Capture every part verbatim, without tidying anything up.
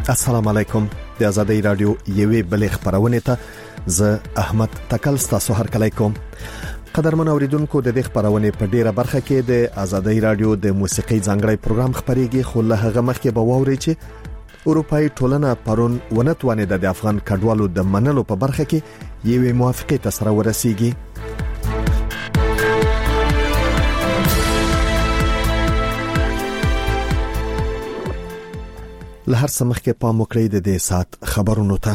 السلام علیکم. د آزادۍ رادیو یوې بلې خبرونه ته زه احمد تکل ستاسو هر کله کوم. قدرمن اوریدونکو، د دې خبرونه په ډیره برخه کې د آزادۍ رادیو د موسیقي ځانګړی پروګرام خبريږي، خو له هغه مخکې به ووري چې اروپאי ټولنه پرون ونتوانه د افغان کډوالو د منلو په برخه کې یوې موافقه ته سره ورسیږي. له هر څه مخکې پام وکړئ د دې سات خبرونو ته.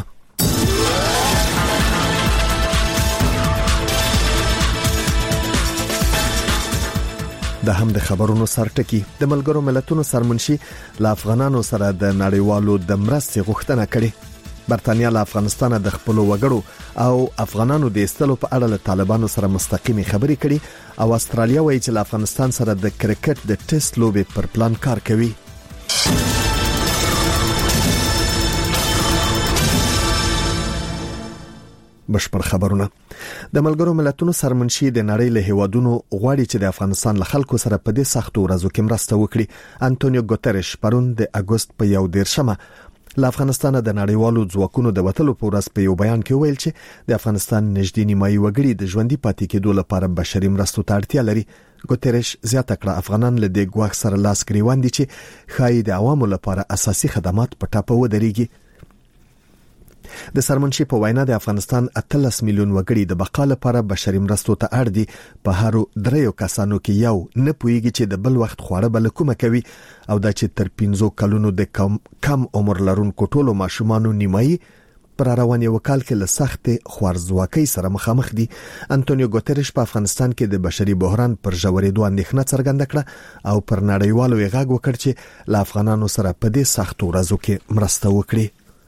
د هم د خبرونو سرټکی د ملګرو ملتونو سرمنشي له افغانانو سره د نړیوالو د مرستې غوښتنه کړې. برتانیا له افغانستان د خپل وګړو او افغانانو د استلو په اړه له طالبانو سره مستقیمي خبرې کړې او استرالیا وایي چې له افغانستان سره د کرکټ د ټیسټ لوبې پر پلان کار کوي. بشپړ خبرونه. د ملګرو ملتونو سرمنشي د نړۍ له هیوادونو غواړي چې د افغانستان له خلکو سره په دې سختو ورځو کې مرسته وکړي. انټونیو ګوتریش پرون د اگست په یو دیرشمه له افغانستان د نړیوالو ځواکونو د وټلو په ورځ په یو بیان کې ویل چې د افغانستان نږدې نیمایي وګړي د ژوندۍ پاتې کېدو لپاره بشري مرستو ته اړتیا لري. ګوتریش زیاته کړه افغانان له دې ګواښ سره لاس ګریوان دي چې خای د عوامو لپاره اساسي خدمات په ټاپه ودرېږي. د سرمنشي په وینا د افغانستان اتلس میلیون وګړي د بقا لپاره بشري مرستو ته اړ دي. په هر دریو کسانو کې یو نه پويږي چې د بل وخت خوړه بل کومه کوي او دا چې تر پنځو کلونو د کم کم عمر لرونکو ټولو ماشومانو نیمایي پر رواني وکال کې له سخت خوارزواکۍ سره مخامخ دي. انټونیو ګوتریش په افغانستان کې د بشري بحران پر ژورېدو اندېښنه څرګنده کړه او پر نړیوالو یې غږ وکړ چې له افغانانو سره په دې سخت ورځو کې مرسته وکړي.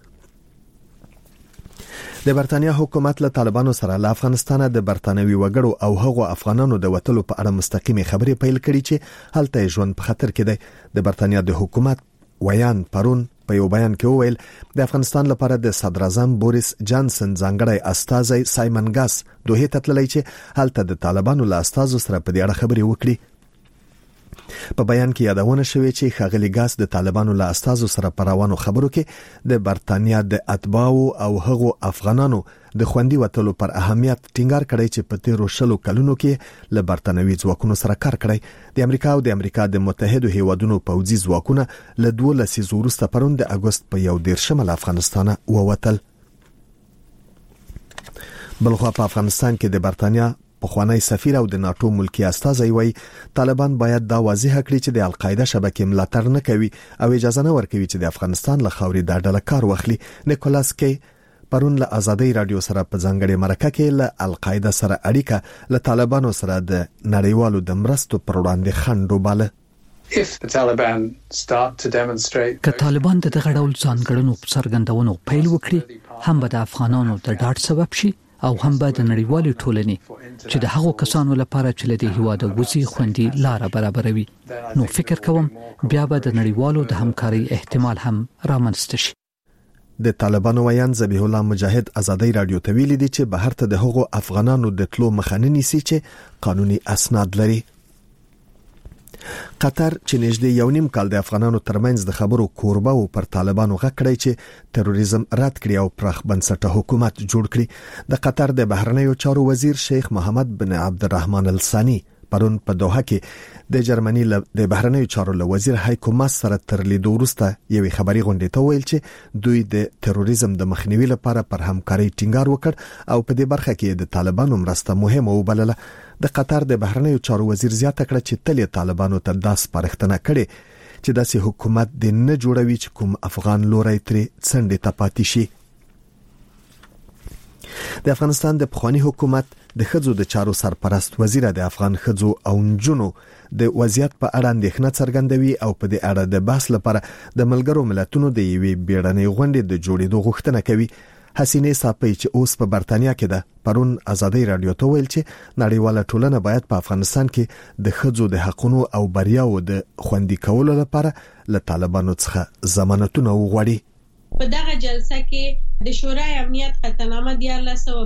د برتانیا حکومت له طالبانو سره له افغانستان د برتانوي وګړو او هغو افغانانو د وټلو په اړه مستقیمي خبرې پیل کړي چې هلته ژوند په خطر کې دی. د برتانیا د حکومت ویان پرون په یو بیان کې وویل د افغانستان لپاره د صدر اعظم بوریس جانسن ځانګړی استازی سایمن ګاس دوه ته تللی چې هلته د طالبانو له استازو سره په دې اړه خبرې وکړي. په بیان کې یادونه شوې چې ښاغلي ګاس د طالبانو له استازو سره په روانو خبرو کې د برتانیا د اتباعو او هغو افغانانو د خوندي وټلو پر اهمیت ټینګار کړی چې په تیرو شلو کلونو کې له برتانوي ځواکونو سره کار کړی. د امریکا او د امریکا د متحدو هیوادونو پوځي ځواکونه له دوه لسیزو وروسته پرون د اگست په یو دیرشمه له افغانستان ووتل. بلخوا په افغانستان کې د برتانیا پخوانی سفیر او د ناتو ملکی استازی وای طالبان باید دا واضح کړي چې د القاعده شبکې ملاتړ نه کوي او اجازه نه ورکوي چې د افغانستان له خاورې د ډله کار واخلي. نیکولاس کې پرون له آزادۍ رادیو سره په ځانګړي مرکه کې له القاعده سره اړیکه له طالبانو سره د نړیوالو د مرستو پر وړاندې خنډ وباله. که طالبان د دغه ډول ځانګړنو څرګندونو پیل وکړي هم به د افغانانو د ډاډ سبب شي او هم به د نړیوالې ټولنې چې د هغو کسانو لپاره چې له دې هیواده وځي خوندي لار برابروي. نو فکر کوم بیا به د نړیوالو د همکاري احتمال هم رامنځته شي. د طالبانو ویان ذبیح الله مجاهد آزادۍ رادیو ته ویلي دي چې بهر ته د هغو افغانانو د تلو مخه نه نیسي چې قانوني اسناد لري. قطر چې نږدې یو نیم کال د افغانانو ترمنځ د خبرو کوربه او پر طالبانو غږ کړی چې تروریزم رد کړي او پرخ بنسټه حکومت جوړ کړي. د قطر د بهرنیو چارو وزیر شیخ محمد بن عبدالرحمن الثانی پرون په دوحه کې د جرمني د بهرنیو چارو له وزیر هایکو ماس سره تر لیدو وروسته یوې خبري غونډې ته ویل چې دوی د تروریزم د مخنیوي لپاره پر همکاري ټینګار وکړ او په دې برخه کې د طالبانو مرسته مهمه وبلله. د قطر د بهرنیو چارو وزیر زیاته کړه چې تل طالبانو ته داس پرختنه کړي چې داسې حکومت د نه جوړوي چې کوم افغان لوري ترې څنډه ته پاتې شي. د افغانستان د پخوانی حکومت د خځو د چارو سرپرست وزیر د افغان خځو او نجونو د وضعیت په اړه اندېښنه څرګندوي او په دې اړه د بحث لپاره د ملګرو ملتونو د یوې بیړنۍ غونډې د جوړېدو غوښتنه کوي. حسینه صاحب چې اوس په برتانیا کې ده پرون آزادۍ رادیو ته ویل چې نړیواله ټولنه باید په افغانستان کې د خځو د حقوقو او بریاو د خوندي کولو لپاره له طالبانو څخه ضمانتونه وغواړي. په دغه جلسه کې د شورای امنیت قطعنامه دیارلس سوه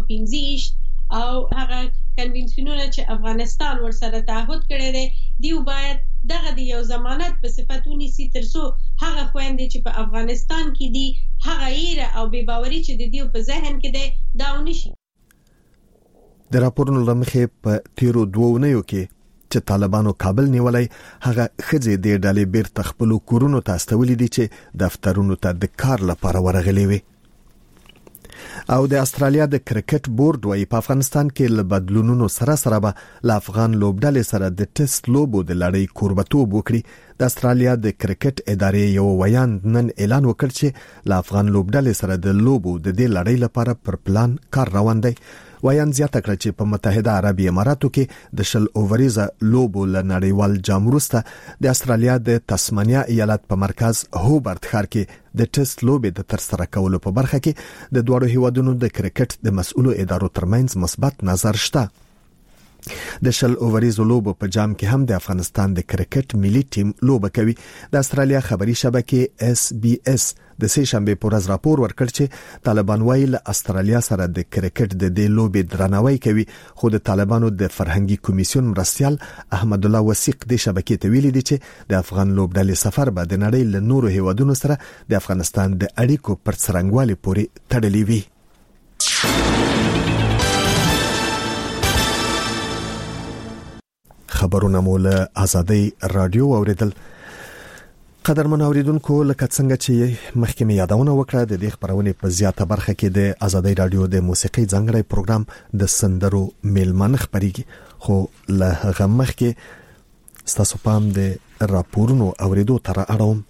پنځه او هغه کنوینشنونه چې افغانستان ورسره تعهد کړی دی دیو باید دغه د یو ضمانت په صفت ونیسي ترڅو هغه خويندې چې په افغانستان کې دي هغه ایره او بې باوري چې د دې په ذهن کې ده دا ونشي. د راپورونو لمخې په تیرو دوه اونیو کې چې طالبانو کابل نیولای هغه خځې د ډلې بیرته خپل کورونو ته استولې دي چې دفترونو ته د کار لپاره ورغلي وي. او د استرالیا د کرکټ بورډ وايي په افغانستان کې له بدلونونو سره سره به له افغان لوبډلې سره د ټیسټ لوبو د لړۍ کوربتوب وکړي. د استرالیا د کرکټ ادارې یو ویان نن اعلان وکړ چې له افغان لوبډلې سره د لوبو د دې لړۍ لپاره پر پلان کار روان دی. ویان زیاته کړ چې په متحده عربي اماراتو کې د شل اووریزه لوبو له نړیوال جام وروسته د استرالیا د تسمانیا ایالت په مرکز هوبرت ښار کې د ټیسټ لوبې د ترسره کولو په برخه کې د دوه هیوادونو د کرکټ د مسؤلو ادارو ترمنځ مثبت نظر شته. د شل اووریزو لوبو په جام کې هم د افغانستان د کرکټ ملي ټیم لوبه کوي. د استرالیا خبري شبکې اس بي اس د سه شنبه پر ورځ راپور ورکړ چې طالبان وايي له استرالیا سره د کرکټ د دې لوبې درناوی کوي، خو د طالبانو د فرهنګي کمیسیون مرستيال احمد الله وثیق د شبکې ته ویلي دي چې د افغان لوبډلې سفر به د نړۍ له نورو هیوادونو سره د افغانستان د اړیکو پر څرنګوالي پورې تړلې وي. خبرونه مول آزادۍ رادیو اوریدل. قدرمن اوریدونکو لکه څنګه چې مخکې مې یادونه وکړه د دې خبرونه په زیاته برخه کې د آزادۍ رادیو د موسیقي ځانګړی پروګرام د سندرو میلمن خبريږي، خو له هغه مخکې ستاسو پام د راپورونو اوریدو تر اړوم.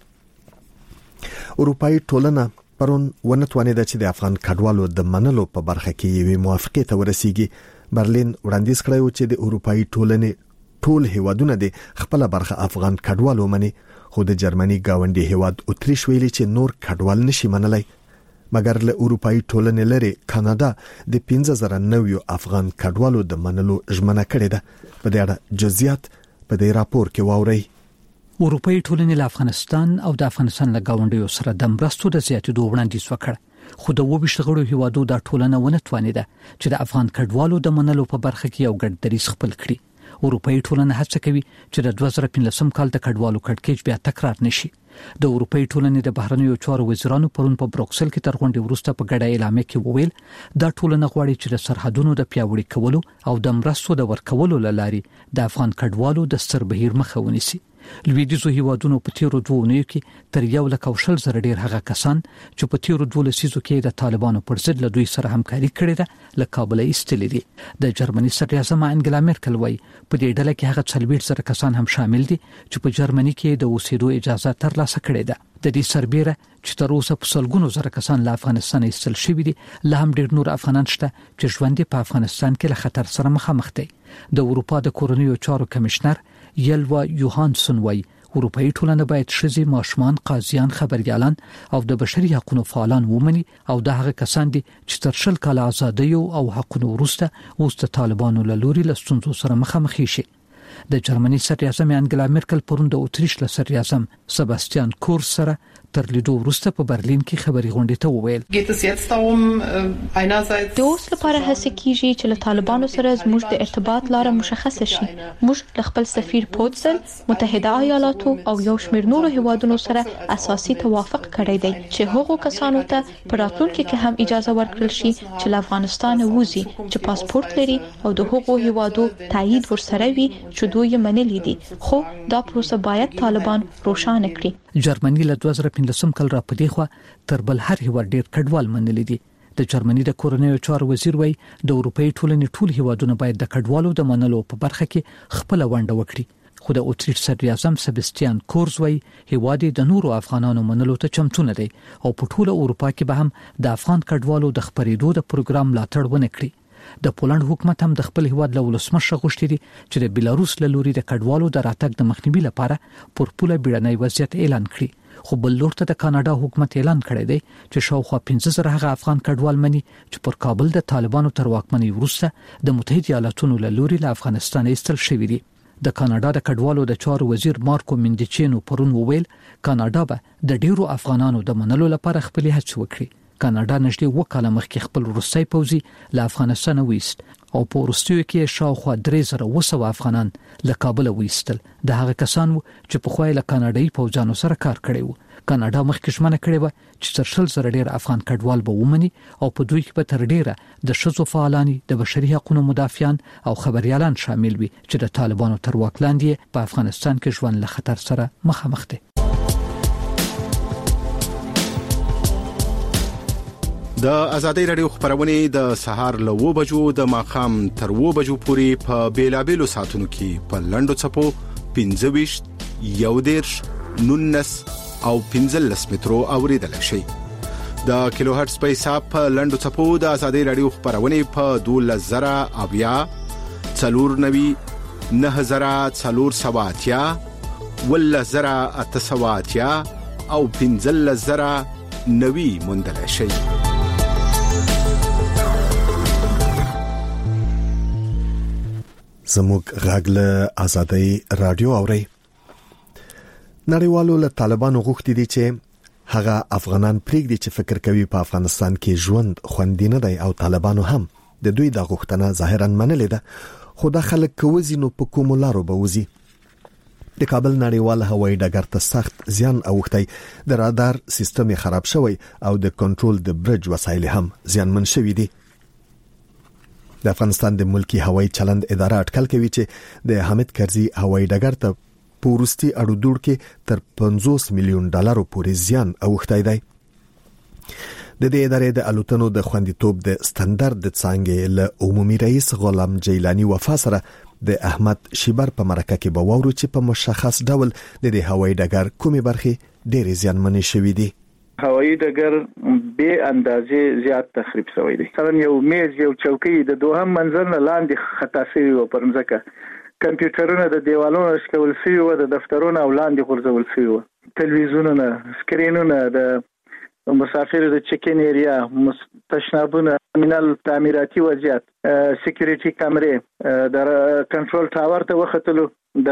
اروپאי ټولنه پرون ونتوانید چې د افغان کډوالو د منلو په برخه کې یوه موافقه ته ورسیږي. برلین وړاندیز کړی چې د اروپאי ټولنې ټول هیوادونه د خپل برخه افغان کډوالو مني، خو د جرمني گاونډي هیواد اتریش ویلي چې نور کډوال نشي منلای. مګر له اروپאי ټولنې لري کاناډا د پنځه زره نویو افغان کډوالو د منلو ژمنه کړې ده. په دې اړه جزئیات په دې راپور کې واورئ. اروپאי ټولنې له افغانستان او د افغانستان له گاونډیو سره د مرستو د زیاتېدو وړاندیز وکړ، خو د وبښت غړو هیوادو د ټولنه ونه توانیده چې د افغان کډوالو د منلو په برخه کې یو ګډ دریځ خپل کړي. اروپאי ټولنه هڅه کوي چې د دوه زره پنځلسم کال د کډوالو کړکېچ بیا تکرار نشي. د اروپאי ټولنې د بهرنیو چارو وزیرانو پرون په بروکسل کې تر غونډې وروسته په ګډه اعلامیه کې وویل دا ټولنه غواړي چې د سرحدونو د پیاوړي کولو او د مرستو د ورکولو لاري د افغان کډوالو د ستربهیر مخه ونیسي. لویدیزو هیوادونو په تیرو دوه اونیو کې تر یو لک او شل زره ډیر هغه کسان چې په تیرو دوه لسیزو کې د طالبانو پر ضد له دوی سره همکاري کړې ده له کابل ایستلې دي. د جرمني صدر اعظم انګلا میرکل وايي په دې ډله کې هغه څلوېښت زره کسان هم شامل دي چې په جرمني کې د اوسېدو اجازه ترلاسه کړې ده. د دې سربېره چې تر اوسه په سلګونو زره کسان له افغانستان ایستل شوي دي، لا هم ډیر نور افغانان شته چې ژوند په افغانستان کې له خطر سره مخامخ دي. د اروپا د کورنیو چارو کمشنر یلوا یوهانسون وايي اروپאי ټولنه باید شذي ماشومان، قاضیان، خبريالان او د بشري حقوقو فعالان ومني او د هغه کسان دي چې تر شل کال ازادي او حقوقو وروسته اوس د طالبانو له لوري له ستونزو سره مخامخ شي. د جرمني صدر اعظم انګلا میرکل پرون د اتریش له صدر اعظم سباستیان کورس سره تر لیدو وروسته په برلین کې خبري غونډه ته وویل د اوس لپاره هڅه کیږي چې له طالبانو سره زموږ د ارتباط لاره مشخصه شي. موږ له خپل سفیر پوتسل، متحده ایالاتو او یو شمېر نورو هیوادونو سره اساسي توافق کړی دی چې هغو کسانو ته په راتلونکي کې هم اجازه ورکړل شي چې له افغانستان ووزي چې پاسپورت لري او د هغو هیوادو تایید ورسره وي چې دوی یې منلي دي، خو دا پروسه باید طالبان روښانه کړي. جرمني له دوه زره پنځلسم کال را پدې خو تر بل هر هیواد ډیر کډوال منلي دي. د جرمني د کورنیو چارو وزیر وایي د اروپאי ټولنې ټول هیوادونه باید د کډوالو د منلو په برخه کې خپل ونډه وکړي، خو د اتریش صدر اعظم سباستیان کورز وایي هیواد د نورو افغانانو منلو ته چمتو نه دی او په ټوله اروپا کې به هم د افغان کډوالو د خبرېدو د پروګرام ملاتړ ونه کړي. د پولند حکومت هم د خپل هیواد له ولسمشر غوښتي دي چې د بیلاروس له لوري د کډوالو د راتګ د مخنیوي لپاره پر پوله بیړنی وضعیت اعلان کړي، خو بل لور ته د کاناډا حکومت اعلان کړی دی چې شاوخوا پنځه زره هغه افغان کډوال مني چې پر کابل د طالبانو تر واکمنۍ وروسته د متحده ایالاتونو له لوري له افغانستان ایستل شوي دي. د کاناډا د کډوالو د چارو وزیر مارکو مندیچینو پرون وویل کاناډا به د ډیرو افغانانو د منلو لپاره خپل هڅې وکړي. کاناډا نږدې وکاله مخکې خپل روسي پوځي له افغانستان وېست او په وروستیو کې شاوخوا درې زره اوه سوه افغانان له کابل وایستل. د هغه کسان چې په خوای له کاناډایي پوځانو سره کار کړی وو. کاناډا مخکې ژمنه کړې و چې تر شل زره ډیر افغان کډوال به ومني او په دوی کې به تر ډیره د ښځو فعالان، د بشري حقوقو مدافعان او خبريالان شامل وي چې د طالبانو تر واک لاندې په افغانستان کې ژوند له خطر سره مخامخ دي. د ازادي رادیو خبرونه د سهار له و بجو د ماخام تر و بجو پورې په بیلابېلو ساعتونو کې په لندو چپو پنځه ویشت، یو دېرش، نونس او پنځلس مترو اوریدل شي. د کیلو هرتز په حساب په لندو چپو د ازادي رادیو خبرونه په دولس زره اویا، څلور نوي، نه زره څلور سواتیا، ولس زره اته سواتیا او پنځلس زره نوي موندل شي. زموږ غږ له ازادي رادیو اوري. نړیوالو له طالبانو غوښتي دي چې هغه افغانان پریږدي چې فکر کوي په افغانستان کې ژوند خوندي نه دی، او طالبانو هم د دوی د غوښتنه ظاهرا منلې ده، خو د خلک کوزي نو په کوم لارو به وزي. د کابل نړیوال هوایي ډګر ته سخت زیان اوښتی، د رادار سیستم خراب شوی او د کنټرول د برج وسایل هم زیانمن شوي دي. د افغانستان د ملکی هوایي چلند اداره اټکل کوي چې د حامد کرزي هوایي ډګر ته پورستي اړو دوړ کې تر پنځوس میلیون ډالر پورې زیان اوښتی دی. د دې ادارې د الوتنو د خوندیتوب د ستاندرد د څنګه له عمومي رئیس غلام جیلانی وفا سره د احمد شیبر په مرکه کې به وورو چې په مشخص ډول د دې هوایي ډګر کومې برخې ډېرې زیانمنې شوې دي. هوایي ډګر به اندازې زیات تخریب شوی دی. مثلا یو میز، یو چوکۍ د دوهم منزل نه لاندې خطا شوی و پر ځمکه. کمپیوټرونه د دیوالونو شکول شوی و، د دفترونو لاندې غورځول شوی و. تلویزیونونه، سکرینونه، د مسافر د چیک ان ایریا، تشنابونه، ترمینل تعمیراتي وضعیت، سکیورټي کیمرې، د کنټرول ټاور ته وختلو،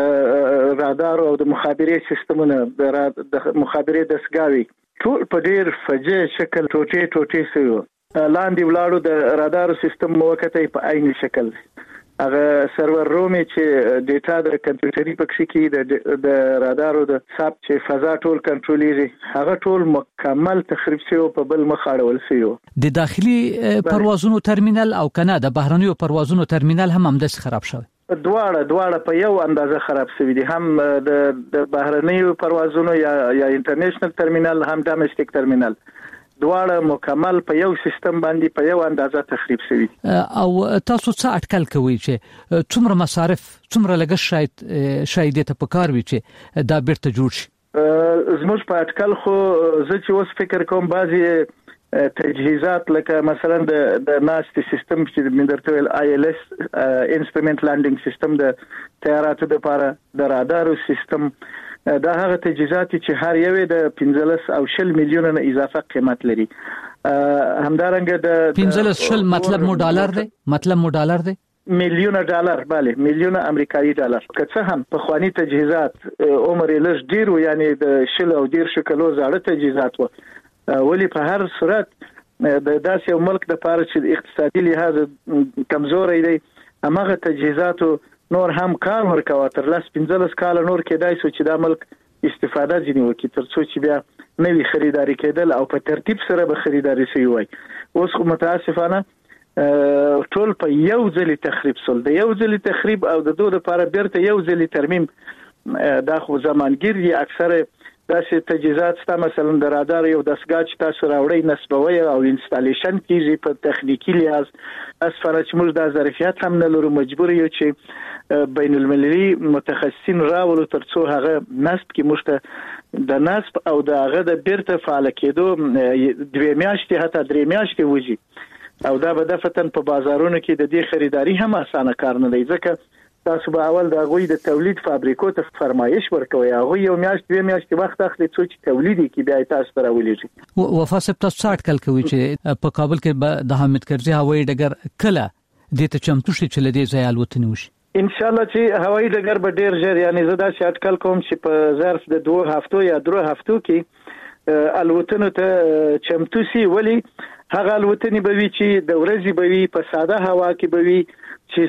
د رادار او د مخابرې سیستمونه، د مخابرې دستګاوي ټول په ډیر فجیع شکل ټوټې ټوټې شوی. لاندې ولاړو د رادار سیستم موقته په عین شکل هغه سرور روم چې ډیټا د کمپیوټري پکې کې د رادارو د ساب چې فضا ټول کنټرولېږي هغه ټول مکمل تخریب شوی په بل مخ اړول شوی. د داخلي پروازونو ترمینل او کنه د بهرنیو پروازونو ترمینل هم همداس خراب شوی. دواړه دواړه په یو اندازه خراب شوی دي، هم د د بهرنیو پروازونو یا یا انټرنیشنل ترمینل، هم ډومېسټک ترمینل، دواړه مکمل په یو سیستم باندې په یو اندازه تخریب شوی. او تاسو څه اټکل کوئ چې څومره مصارف، څومره لګښت شاید شاید ته پکار وي چې دا بیرته جوړ شي؟ زموږ په اټکل خو زه چې اوس فکر کوم بعضی تجهیزات لکه مثلا د د ناست سیستم چې مندرته ویل آی ال اس انسټرومنت لانډینګ سیستم د طیاراتو لپاره، د رادار سیستم، دا هغه تجهیزات چې هر یو د پنځلس او شل میلیون نه اضافه قیمت لري. همدارنګه د پنځلس شل مطلب مو ډالر دی، مطلب مو ډالر دی، میلیون ډالر، bale میلیون امریکایي ډالر. که څه هم په خواني تجهیزات عمر یې لږ ډیر و، یعنی د شل او ډیر شکلو زاړه تجهیزات و، ولی په هر صورت د داسې یو ملک د پاره چې اقتصادي لحاظ کمزوري دی، هغه تجهیزاتو نور هم کار ورکوه تر لاس پنځلس کال نور کېدای شو چې دا ملک استفاده ځنی وکړي تر څو چې بیا نوی خریداري کېدل او په ترتیب سره به خریداري شي وای. اوس خو متاسفانه ټول په یو ځل تخریب سول، د یو ځل تخریب او د دوه لپاره بیرته یو ځل ترمیم دا خو زمانګیر دی. اکثره داسې تجهیزات ستا مثلا د رادار یو دستګاه چې تاسو راوړی نسبوي او انسټالیشن کیږي په تخنیکی لحاظ، اسفاره چې موږ د ظرفیت هم نه لرو، مجبور یو چې بین المللي متخصصین راولو تر څو هغه نسب کې موږ د نسب او د هغه د بیرته فعال کېدو دوه میاشتې حتی درې میاشتې وځي، او دا به دفتن په بازارونو کې د دې خریداري هم اسانه کار نه دی، ځکه تاسو به اول د غوي د تولید فابریکو ته فرمایش ورکوي، هغه یو میاشت دوه میاشتې وخت اخلي څو چې تولید کی بیا تاسو ته راولېږي. وفا صاحب تاسو څه اټکل کوي چې په کابل کې د حامد کرزي هوایي ډګر کله د ته چمتو شي چې لدې ځای الوتنې وشي؟ ان شاء الله چې هوایي ډګر به ډیر ژر، یعنی زه دا چې اټکل کوم چې په ظرف د دوه هفتو یا درو هفتو کې الوتنو ته چمتو شي، ولی هغه الوتنې به وي چې د ورځې به وي په ساده هوا کې به وي چې